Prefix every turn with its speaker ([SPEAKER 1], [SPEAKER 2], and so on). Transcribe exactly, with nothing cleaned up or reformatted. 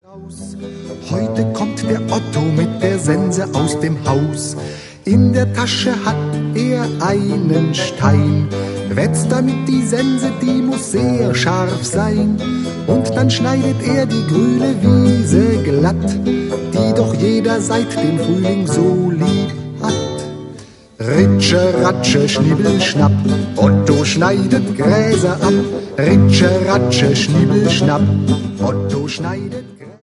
[SPEAKER 1] Heute kommt der Otto mit der Sense aus dem Haus. In der Tasche hat er einen Stein, wetzt damit die Sense, die muss sehr scharf sein. Und dann schneidet er die grüne Wiese glatt, die doch jeder seit dem Frühling so lieb hat. Ritsche, Ratsche, Schnibbel, Schnapp, Otto schneidet Gräser ab. Ritsche, Ratsche, Schnibbel, Schnapp, Otto schneidet